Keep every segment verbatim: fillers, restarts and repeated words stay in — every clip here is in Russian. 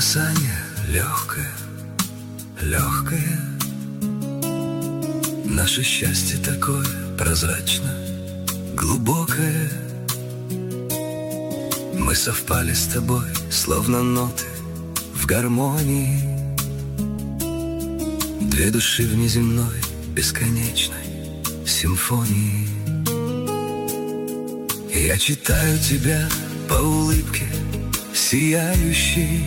касание легкое, легкое. Наше счастье такое прозрачно, глубокое. Мы совпали с тобой, словно ноты в гармонии. Две души в неземной, бесконечной симфонии. Я читаю тебя по улыбке сияющей.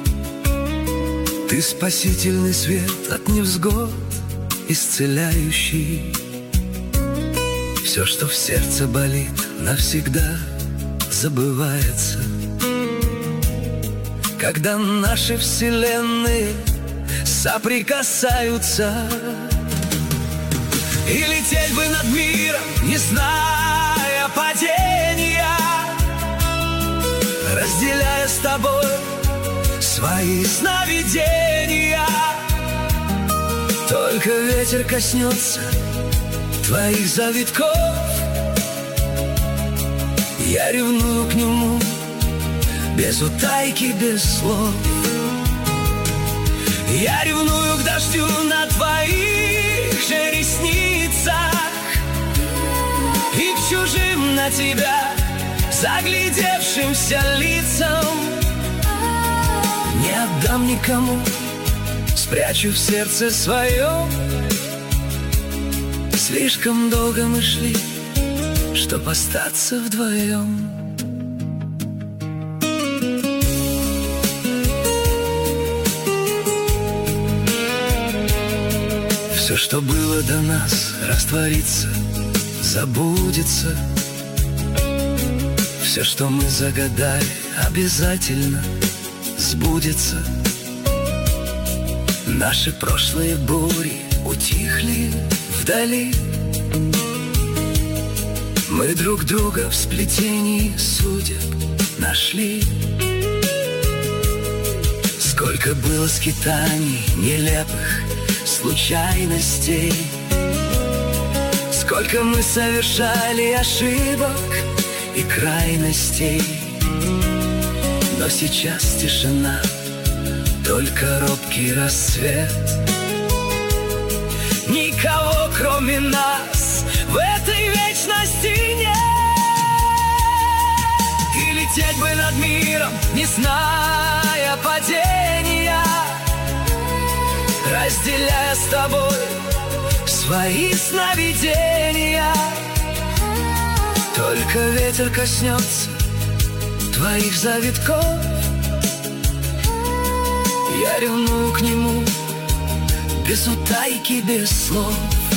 Ты спасительный свет от невзгод, исцеляющий. Все, что в сердце болит, навсегда забывается, когда наши вселенные соприкасаются. И лететь бы над миром, не зная падения, разделяя с тобой свои сновидения. Только ветер коснется твоих завитков, я ревную к нему, без утайки, без слов. Я ревную к дождю на твоих же ресницах и к чужим на тебя заглядевшимся лицам. Не отдам никому, спрячу в сердце своем. Слишком долго мы шли, чтоб остаться вдвоем. Все, что было до нас, растворится, забудется. Все, что мы загадали, обязательно сбудется. Наши прошлые бури утихли вдали. Мы друг друга в сплетении судеб нашли. Сколько было скитаний, нелепых случайностей, сколько мы совершали ошибок и крайностей. Но сейчас тишина, только робкий рассвет. Никого, кроме нас, в этой вечности нет. И лететь бы над миром, не зная падения, разделяя с тобой свои сновидения. Только ветер коснется твоих завитков, я ревную к нему, без утайки, без слов.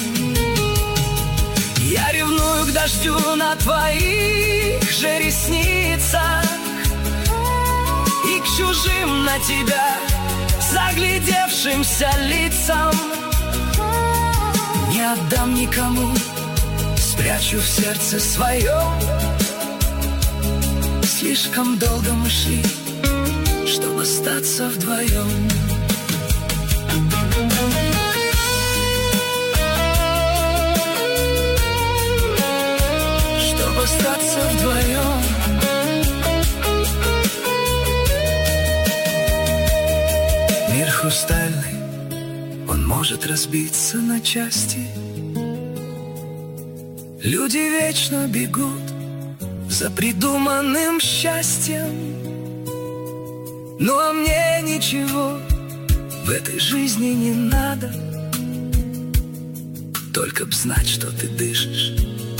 Я ревную к дождю на твоих же ресницах и к чужим на тебя заглядевшимся лицам. Не отдам никому, спрячу в сердце своем. Слишком долго мы шли, чтобы остаться вдвоем. Чтобы остаться вдвоем. Мир хрустальный, он может разбиться на части. Люди вечно бегут за придуманным счастьем. Ну а мне ничего в этой жизни не надо, только б знать, что ты дышишь,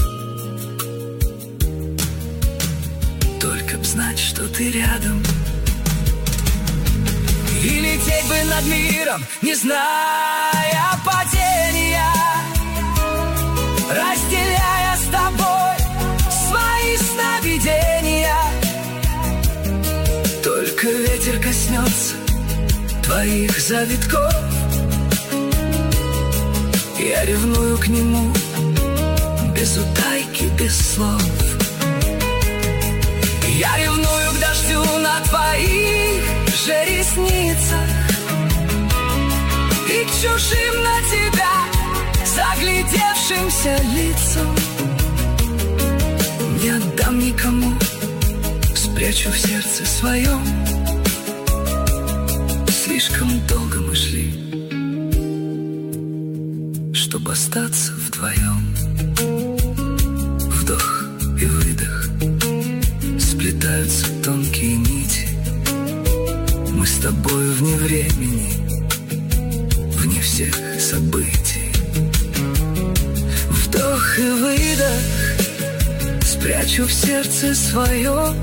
только б знать, что ты рядом. И лететь бы над миром, не зная падения, разделяя с тобой свои сновидения. Только ветер коснется твоих завитков, я ревную к нему, без утайки, без слов. Я ревную к дождю на твоих же ресницах и к чужим на тебя заглядевшимся лицам. Не отдам никому, спрячу в сердце своем. Слишком долго мы шли, чтобы остаться вдвоем. Вдох и выдох, сплетаются тонкие нити. Мы с тобою вне времени, вне всех событий. Вдох и выдох, спрячу в сердце свое,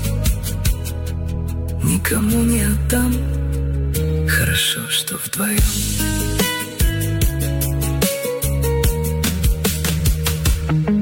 никому не отдам. Хорошо, что вдвоем.